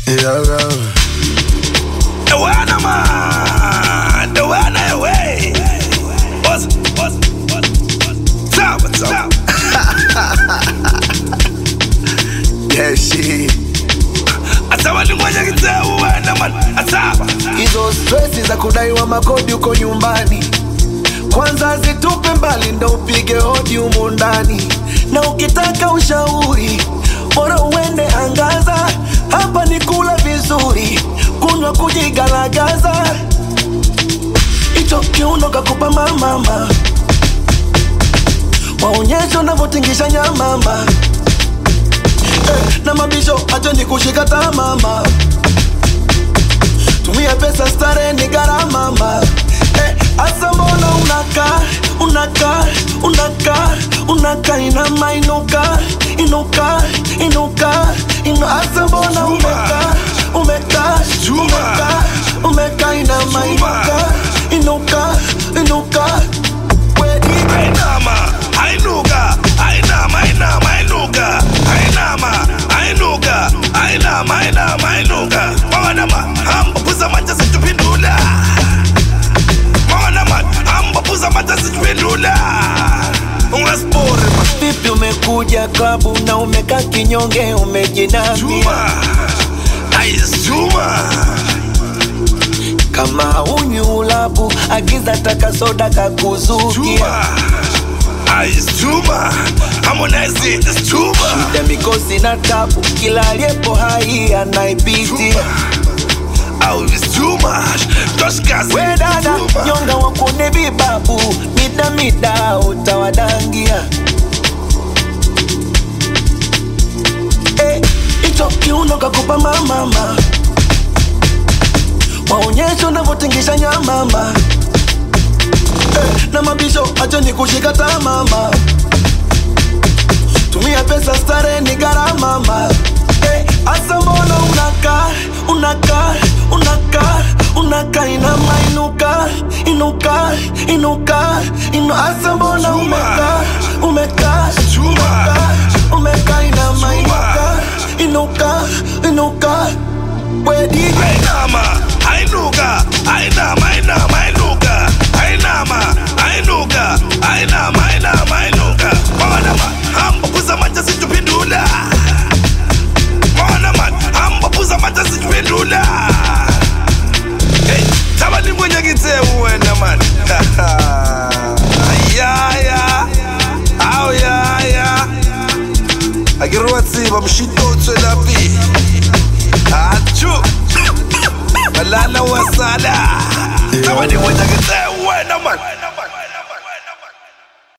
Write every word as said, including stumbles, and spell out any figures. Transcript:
Yeah, yeah. The one man, the one away. What's what's what's what's up? What's up? Yeah, shit. Asawa ni mwenye kiteu wena man. Asawa. Hizo stressi za kudaiwa makodi uko nyumbani, kwanza zitupe mbali ndo upige hodi humu ndani. Na ukitaka ushauri bora uende Angaza, hapa ni kula vizuri, kunywa kujigalagaza. Icho kiuno kakupa mama, waonyesho unavyotingisha nyamama. Eh, na mabisho acho ni kushika tamama, tumia pesa stare ni gharama mama. Eh, asa mbona unaka, unaka, unaka, unaka inama inuka, inuka, inuka, inu asa mbona umeka, umeka, umeka, umeka inama inuka, inuka, inuka. Ainama, ainuka, ainama, ainama, ainuka, ainama, ainuka, ainama, ainama, ainuka. Mawanama, hamba puza manja situpindula. Mawanama, hamba puza manja situpindula. Ungaspore ma. Vipi umekuja klabu na umeka kinyonge umejinamia Juma, Ice Juma. Kama unyu ulabu agiza taka soda kakuzukia Juma, Ice Juma. Harmonize is Juma. Shida mikosi na tabu kila aliyepo hai anaipiti. Oh, it's too much. Just cause We dada, nyonga wakone vibabu, mida mida utawadangia. Eh, icho kiuno kakupa mama, waonyesho unavyotingisha nyamama. Eh, na mabisho acho ni kushika tamama, tumia pesa stare ni gharama mama. Eh, asa mbona unaka, unaka, unaka, unaka inama inuka, inuka, inuka, inu asa mbona umeka, umeka, umeka, umeka inama inuka, inuka, inuka. We D J Ainama, ainuka, ainama, ainama, ainuka, ainama, ainuka, ainama, ainama, ainuka. Mawanama, hamba puza manja situpindula. Mawanama, hamba puza manja situpindula. Hey, tabali mwenye kiteu wena man. Ayaya, au ya ya. Agiruwatsi bamshitotwe lapi. Achu, malala wasala. Tabali mwenye kiteu wena man.